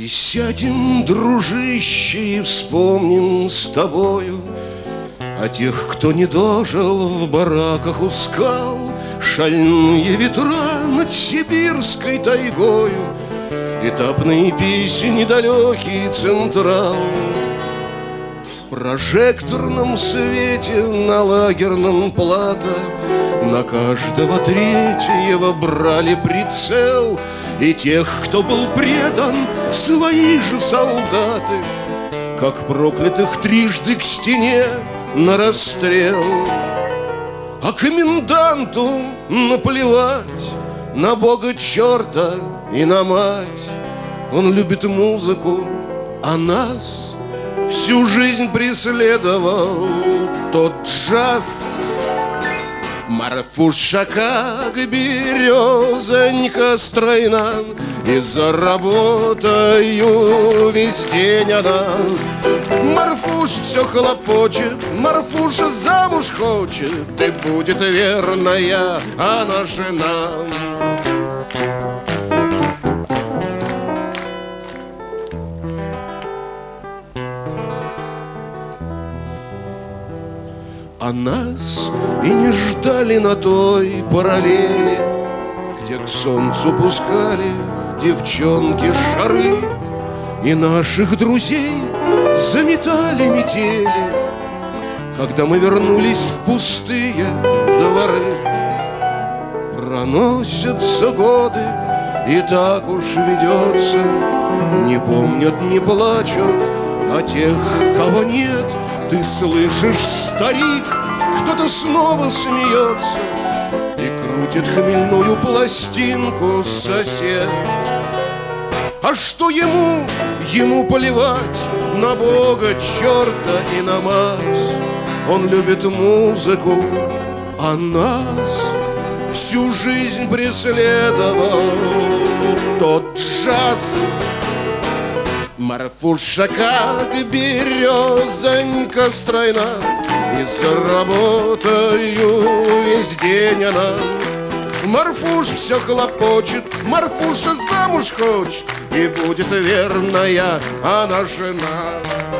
Присядем, дружище, и вспомним с тобою о тех, кто не дожил в бараках у скал. Шальные ветра над сибирской тайгою, этапные песни, далекий Централ. В прожекторном свете на лагерном плато на каждого третьего брали прицел. И тех, кто был предан, свои же солдаты, как проклятых трижды к стене на расстрел. А коменданту наплевать на бога черта и на мать. Он любит музыку, а нас всю жизнь преследовал тот джаз. Марфуша, как березонька стройна, и заработаю весь день она. Марфуш все хлопочет, Марфуша замуж хочет, и будет верная она жена. А нас и не ждали на той параллели, где к солнцу пускали девчонки шары, и наших друзей заметали метели, когда мы вернулись в пустые дворы. Проносятся годы, и так уж ведется, не помнят, не плачут о тех, кого нет. Ты слышишь, старик, кто-то снова смеется и крутит хмельную пластинку сосед. А что ему? Ему поливать на бога, черта и на мать. Он любит музыку, а нас всю жизнь преследовал тот джаз. Марфуша, как березонька стройна, и заработаю весь день она. Марфуш все хлопочет, Марфуша замуж хочет, и будет верная она жена.